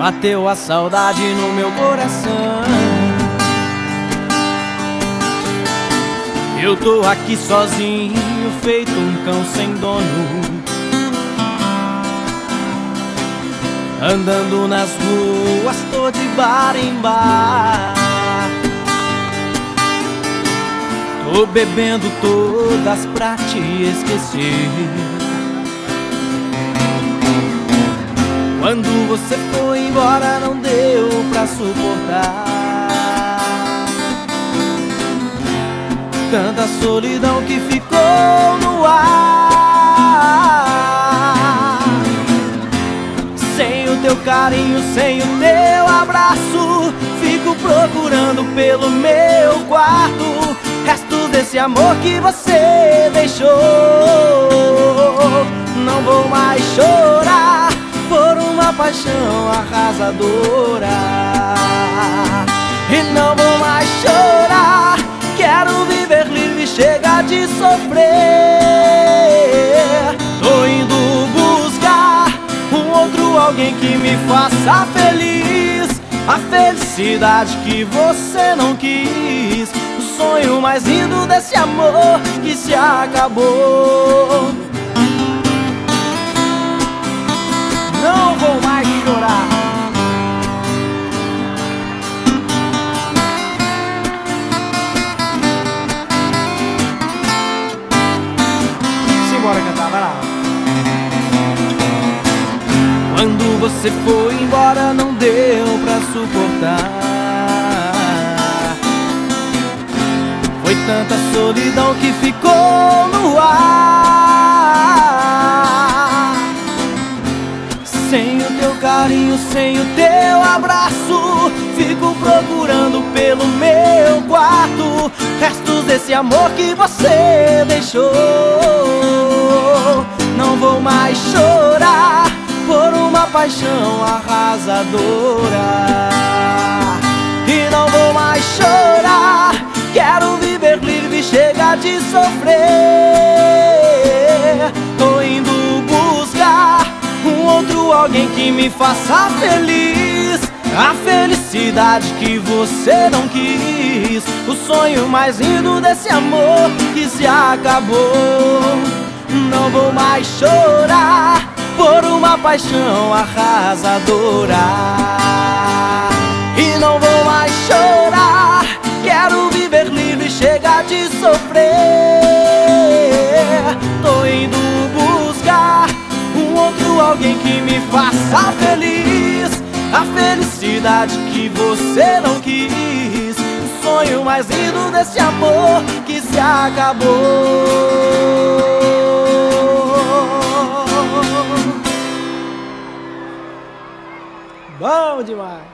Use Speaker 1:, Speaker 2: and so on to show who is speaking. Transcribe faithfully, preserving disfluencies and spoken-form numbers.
Speaker 1: bateu a saudade no meu coração. Eu tô aqui sozinho, feito um cão sem dono, andando nas ruas, tô de bar em bar. Tô bebendo todas pra te esquecer. Quando você foi embora não deu pra suportar tanta solidão que ficou no ar. Sem o teu carinho, sem o teu abraço, fico procurando pelo meu quarto restos desse amor que você deixou. Não vou mais chorar por uma paixão arrasadora, e não vou mais chorar. Quero viver livre, chega de sofrer. Tô indo buscar um outro alguém que me faça feliz, a felicidade que você não quis, o sonho mais lindo desse amor que se acabou. Não vou mais chorar. Simbora cantar, vai lá. Quando você foi embora não deu pra suportar, foi tanta solidão que ficou no ar. Sem o teu carinho, sem o teu abraço, fico procurando pelo meu quarto restos desse amor que você deixou. Não vou mais chorar por uma paixão arrasadora, e não vou mais chorar. Quero viver livre, chega de sofrer. Tô indo buscar um outro alguém que me faça feliz, a felicidade que você não quis, o sonho mais lindo desse amor que se acabou. Não vou mais chorar por uma paixão arrasadora, e não vou mais chorar. Quero viver livre, chega de sofrer. Tô indo buscar um outro alguém que me faça feliz, a felicidade que você não quis, o sonho mais lindo desse amor que se acabou. Bom demais!